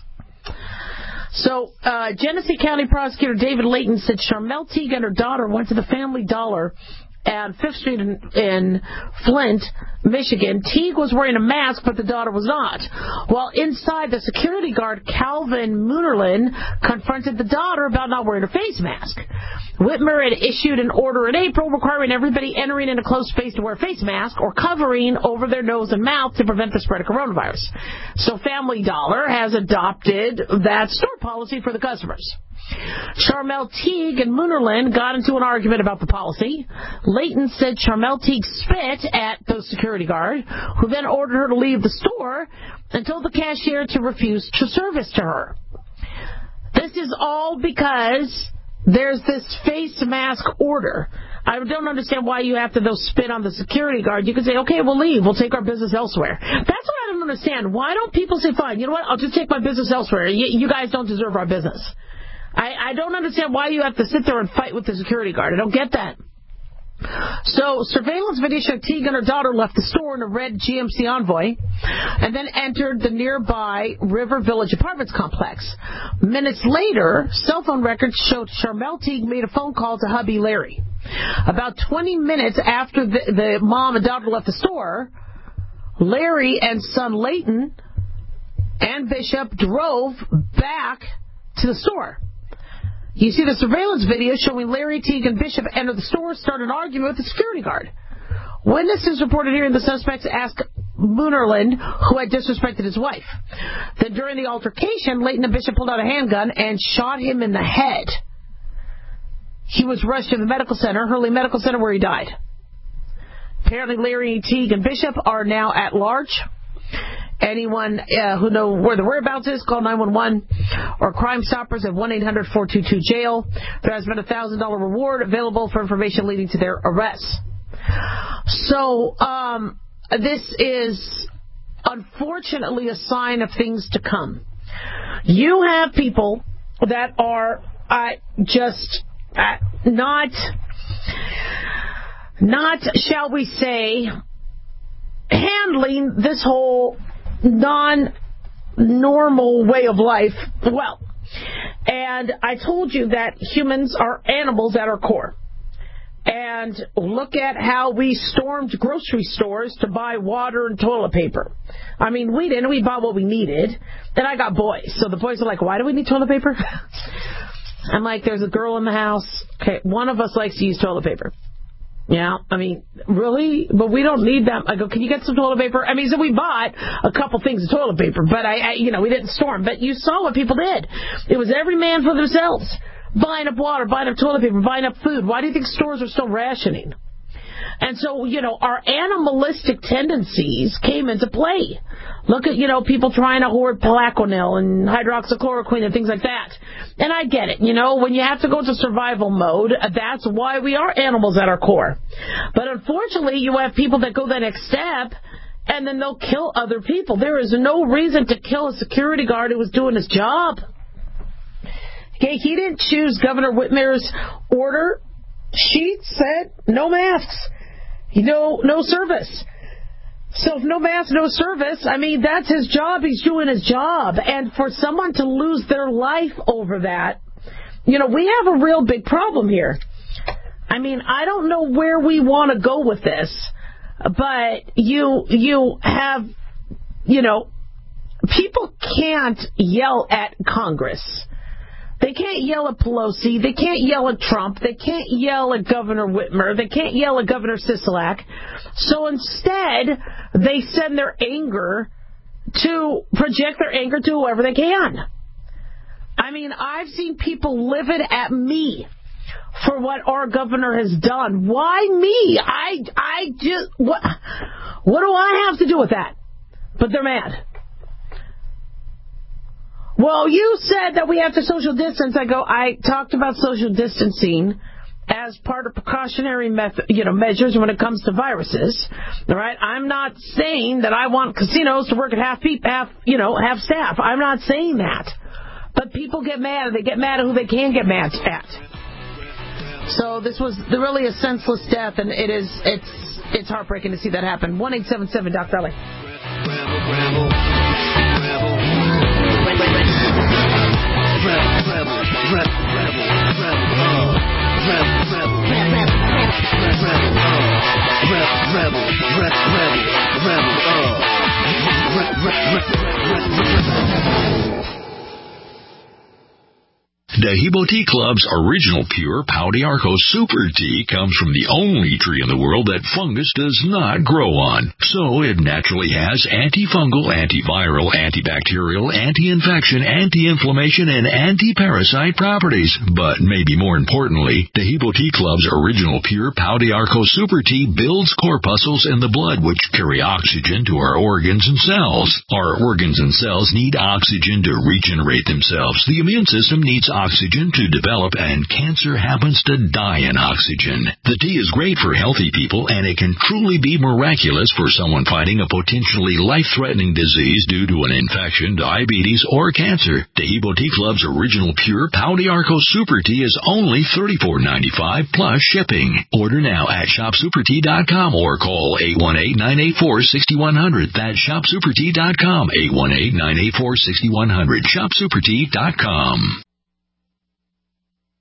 So, uh, Genesee County Prosecutor David Layton said Charmel Teague and her daughter went to the Family Dollar at Fifth Street in, in Flint, Michigan. Teague was wearing a mask, but the daughter was not. While inside, the security guard, Calvin Moonerlin, confronted the daughter about not wearing a face mask. Whitmer had issued an order in April requiring everybody entering in a closed space to wear a face mask or covering over their nose and mouth to prevent the spread of coronavirus. So Family Dollar has adopted that store policy for the customers. Charmel Teague and Moonerlin got into an argument about the policy. Layton said Charmel Teague spit at the security guard, who then ordered her to leave the store and told the cashier to refuse to service to her. This is all because there's this face mask order. I don't understand why you have to, though, spit on the security guard. You can say, okay, we'll leave. We'll take our business elsewhere. That's what I don't understand. Why don't people say, fine, you know what, I'll just take my business elsewhere. You, you guys don't deserve our business. I, I don't understand why you have to sit there and fight with the security guard. I don't get that. So, surveillance video showed Teague and her daughter left the store in a red G M C Envoy and then entered the nearby River Village Apartments complex. Minutes later, cell phone records showed Charmel Teague made a phone call to hubby Larry. About twenty minutes after the, the mom and daughter left the store, Larry and son Layton and Bishop drove back to the store. You see the surveillance video showing Larry, Teague, and Bishop enter the store, start an argument with the security guard. Witnesses reported hearing the suspects ask Moonerland, who had disrespected his wife. Then during the altercation, Leighton and Bishop pulled out a handgun and shot him in the head. He was rushed to the medical center, Hurley Medical Center, where he died. Apparently, Larry, Teague, and Bishop are now at large. Anyone uh, who know where the whereabouts is, call nine one one or Crime Stoppers at one eight hundred four two two jail. There has been a one thousand dollars reward available for information leading to their arrests. So, um, this is unfortunately a sign of things to come. You have people that are uh, just uh, not, not, shall we say, handling this whole non-normal way of life well. And I told you that humans are animals at our core. And look at how we stormed grocery stores to buy water and toilet paper. I mean, we didn't. We bought what we needed. Then I got boys. So the boys are like, why do we need toilet paper? I'm like, there's a girl in the house. Okay, one of us likes to use toilet paper. Yeah, I mean, really? But we don't need that. I go, can you get some toilet paper? I mean, so we bought a couple things of toilet paper, but I, I you know, we didn't storm. But you saw what people did. It was every man for themselves. Buying up water, buying up toilet paper, buying up food. Why do you think stores are still rationing? And so, you know, our animalistic tendencies came into play. Look at, you know, people trying to hoard Plaquenil and hydroxychloroquine and things like that. And I get it. You know, when you have to go into survival mode, that's why we are animals at our core. But unfortunately, you have people that go the next step, and then they'll kill other people. There is no reason to kill a security guard who was doing his job. Okay, he didn't choose Governor Whitmer's order. She said no masks, no no service. So if no mask, no service, I mean, that's his job. He's doing his job. And for someone to lose their life over that, you know, we have a real big problem here. I mean, I don't know where we want to go with this, but you you have, you know, people can't yell at Congress. They can't yell at Pelosi. They can't yell at Trump. They can't yell at Governor Whitmer. They can't yell at Governor Sisolak. So instead, they send their anger to project their anger to whoever they can. I mean, I've seen people livid at me for what our governor has done. Why me? I, I just, what, what do I have to do with that? But they're mad. Well, you said that we have to social distance. I go, I talked about social distancing as part of precautionary method, you know, measures when it comes to viruses. All right, I'm not saying that I want casinos to work at half people, half, you know, half staff. I'm not saying that. But people get mad, and they get mad at who they can get mad at. So this was really a senseless death, and it is it's it's heartbreaking to see that happen. one eight seven seven Doctor Dolly. Dahibo Tea Club's original pure Pau d'Arco Super Tea comes from the only tree in the world that fungus does not grow on. So it naturally has antifungal, antiviral, antibacterial, anti-infection, anti-inflammation, and anti-parasite properties. But maybe more importantly, Dahibo Tea Club's original pure Pau d'Arco Super Tea builds corpuscles in the blood which carry oxygen to our organs and cells. Our organs and cells need oxygen to regenerate themselves. The immune system needs oxygen oxygen to develop, and cancer happens to die in oxygen. The tea is great for healthy people, and it can truly be miraculous for someone fighting a potentially life-threatening disease due to an infection, diabetes, or cancer. Dahibo Tea Club's original pure Pau d'Arco Super Tea is only thirty-four ninety-five plus shipping. Order now at shop super tea dot com or call eight one eight, nine eight four, six one zero zero. That's shop super tea dot com, eight one eight, nine eight four, six one zero zero. shop super tea dot com.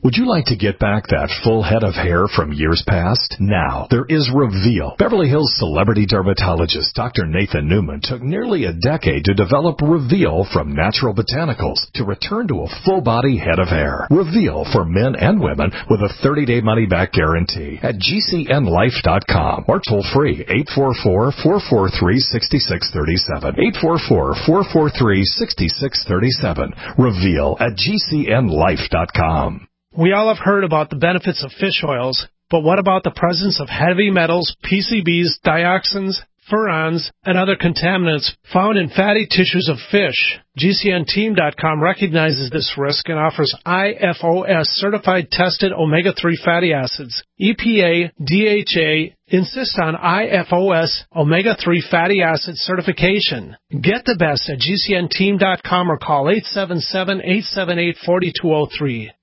Would you like to get back that full head of hair from years past? Now, there is Reveal. Beverly Hills celebrity dermatologist Doctor Nathan Newman took nearly a decade to develop Reveal from natural botanicals to return to a full-body head of hair. Reveal for men and women with a thirty-day money-back guarantee at G C N life dot com or toll-free eight four four, four four three, six six three seven. eight four four, four four three, six six three seven. Reveal at G C N life dot com. We all have heard about the benefits of fish oils, but what about the presence of heavy metals, P C Bs, dioxins, furans, and other contaminants found in fatty tissues of fish? G C N team dot com recognizes this risk and offers I F O S certified tested omega three fatty acids. E P A, D H A insist on I F O S omega three fatty acid certification. Get the best at G C N team dot com or call eight seven seven, eight seven eight, four two zero three.